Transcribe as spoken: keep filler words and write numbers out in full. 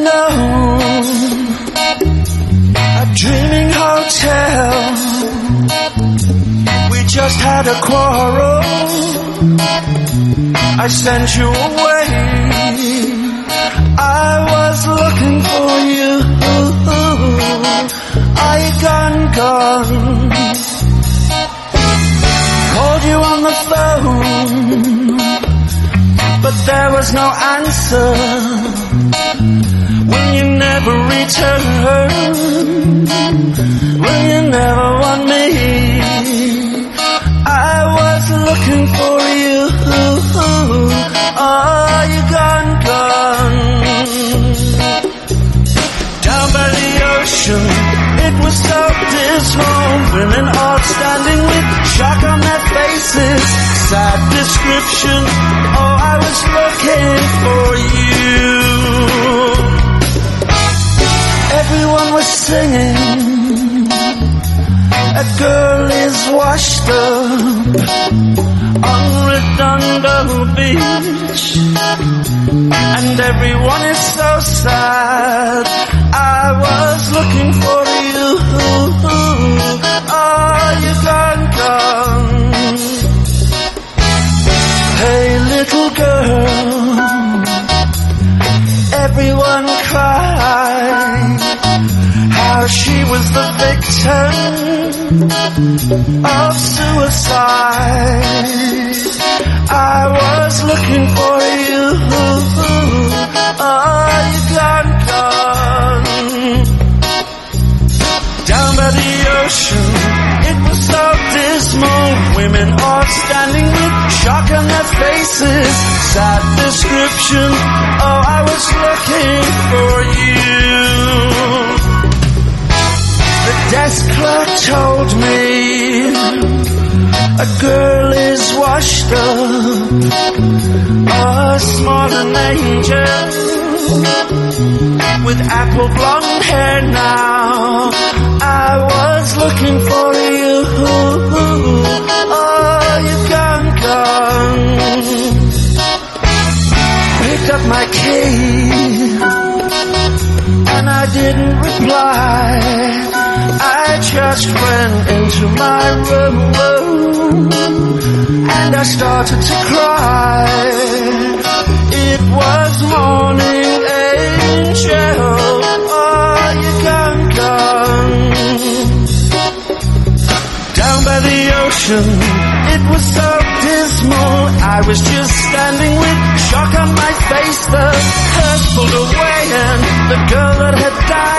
alone, a dreaming hotel. We just had a quarrel. I sent you away. I was looking for you. Are you gone, gone? Called you on the phone, but there was no answer. Will you never return? Will you never want me? I was looking for you. Are you gone, gone? Down by the ocean, it was so dismal. Women all standing with shock on their faces. Sad description. Oh, I was looking for you. Everyone was singing. A girl is washed up on Redondo Beach, and everyone is so sad. I was looking for you. Are you gone, gone? Hey, little girl, everyone cried how she was the victim of suicide. I was looking for you. Are you gone, gone? Down by the ocean, it was so dismal. Women all standing with shock on their faces. Sad description. Oh, I was looking for you. The desk clerk told me a girl is washed up, a small an angel with apple blonde hair now. I was looking for you. Oh, you gone, gone. Picked up my key and I didn't reply. I just went into my room and I started to cry. It was morning, angel. Oh, you gone, gone. Down by the ocean, it was so dismal. I was just standing with shock on my face. The curse pulled away and the girl that had died